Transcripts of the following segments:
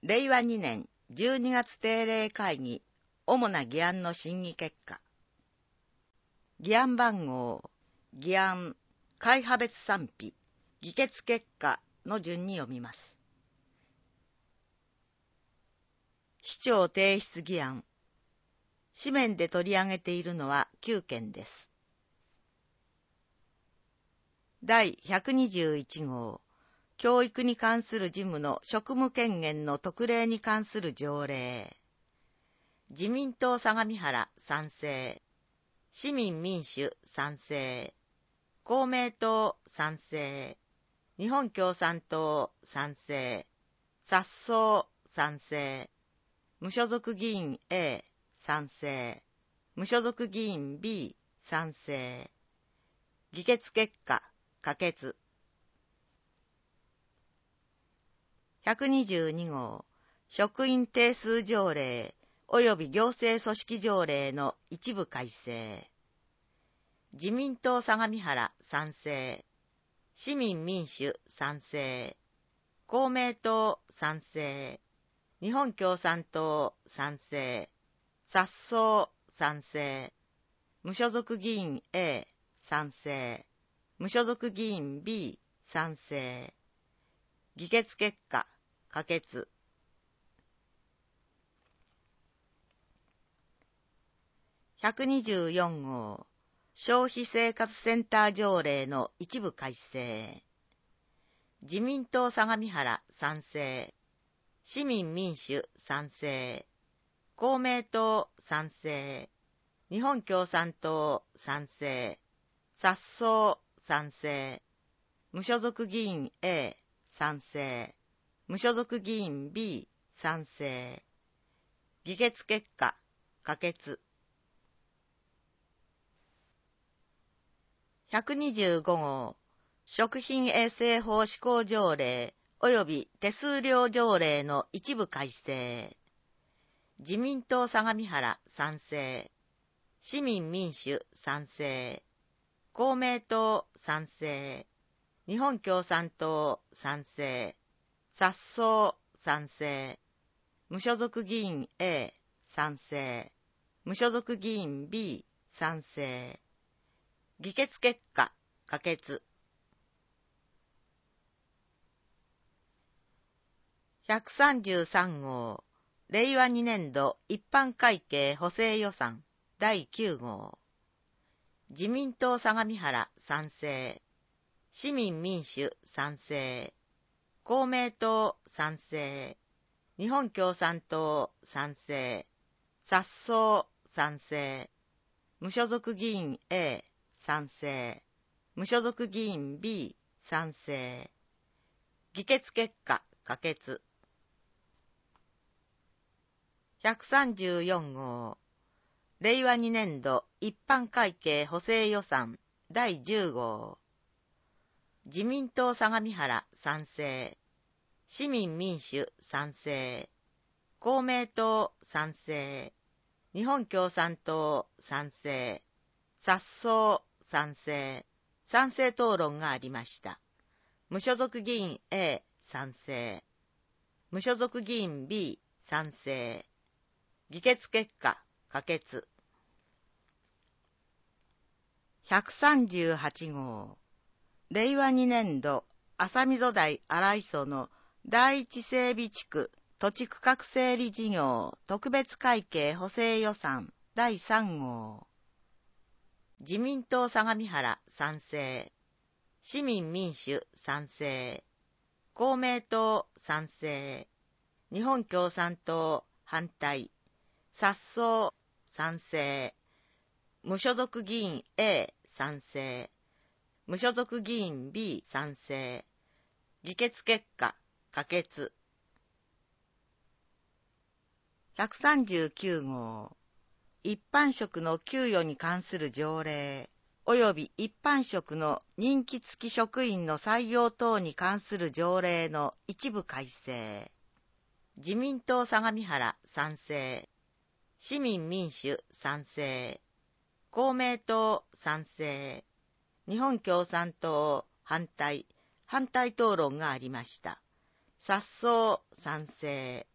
令和2年12月定例会議、主な議案の審議結果。議案番号、議案、会派別賛否、議決結果の順に読みます。市長提出議案。紙面で取り上げているのは9件です。第121号。教育に関する事務の職務権限の特例に関する条例。自民党相模原賛成。市民民主賛成。公明党賛成。日本共産党賛成。殺走賛成。無所属議員 A 賛成。無所属議員 B 賛成。議決結果可決。122号、職員定数条例及び行政組織条例の一部改正。自民党相模原賛成。市民民主賛成。公明党賛成。日本共産党賛成。殺走賛成。無所属議員 A 賛成。無所属議員 B 賛成。議決結果可決。124号、消費生活センター条例の一部改正。自民党相模原賛成。市民民主賛成。公明党賛成。日本共産党賛成。殺走賛成。無所属議員 A 賛成。無所属議員 B 賛成。議決結果可決。125号、食品衛生法施行条例及び手数料条例の一部改正。自民党相模原賛成。市民民主賛成。公明党賛成。日本共産党賛成。殺走賛成。無所属議員 A 賛成。無所属議員 B 賛成。議決結果可決。133号、令和2年度一般会計補正予算第9号。自民党相模原賛成。市民民主賛成。公明党賛成。日本共産党賛成。殺走賛成。無所属議員 A 賛成。無所属議員 B 賛成。議決結果可決。134号、令和2年度一般会計補正予算第10号。自民党相模原賛成。市民民主賛成。公明党賛成。日本共産党賛成。殺走賛成。賛成討論がありました。無所属議員 A 賛成。無所属議員 B 賛成。議決結果可決。138号、令和2年度浅溝台荒磯の第一整備地区土地区画整理事業特別会計補正予算第3号。自民党相模原賛成。市民民主賛成。公明党賛成。日本共産党反対。殺走賛成。無所属議員 A 賛成。無所属議員 B 賛成。議決結果可決。139号、一般職の給与に関する条例及び一般職の任期付き職員の採用等に関する条例の一部改正。自民党相模原賛成。市民民主賛成。公明党賛成。日本共産党反対。反対討論がありました。殺走賛成。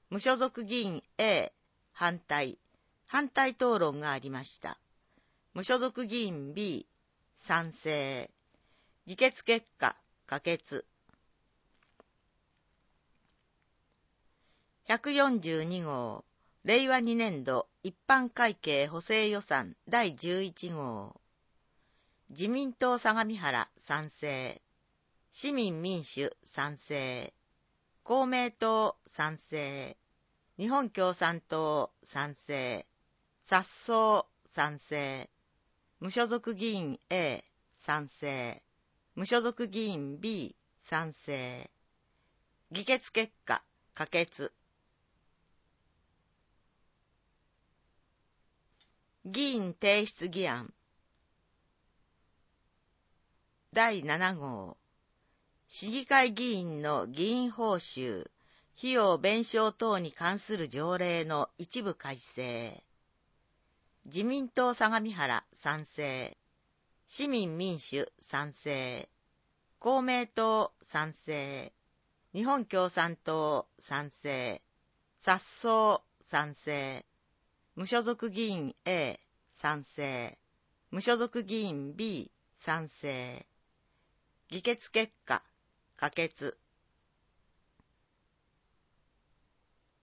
無所属議員 A、反対討論がありました。無所属議員 B、賛成。議決結果、可決。142号、令和2年度一般会計補正予算第11号。自民党相模原賛成。市民民主賛成。公明党賛成。日本共産党賛成。殺走賛成。無所属議員 A 賛成。無所属議員 B 賛成。議決結果可決。議員提出議案第7号。市議会議員の議員報酬、費用弁償等に関する条例の一部改正。自民党相模原賛成。市民民主賛成。公明党賛成。日本共産党賛成。殺走賛成。無所属議員 A 賛成。無所属議員 B 賛成。議決結果可決。